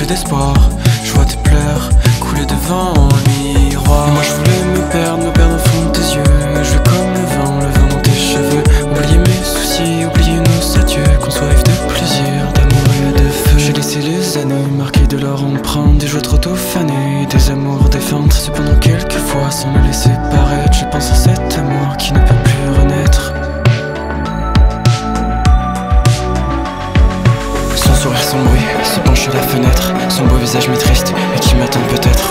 d'espoir. Je vois tes pleurs couler devant le miroir. Et moi je voulais me perdre au fond de tes yeux. Et je vais comme le vent dans tes cheveux. Oublier mes soucis, oublier nos adieux, qu'on soit rêve de plaisir, d'amour et de feu. J'ai laissé les années marquées de leur empreinte, des jours trop tôt fanés, des amours défuntes. Cependant quelquefois, sans me laisser paraître, je pense à cet amour qui ne peut plus renaître. Son sourire sans bruit se penche à la fenêtre, son beau visage m'est triste et qui m'attend peut-être.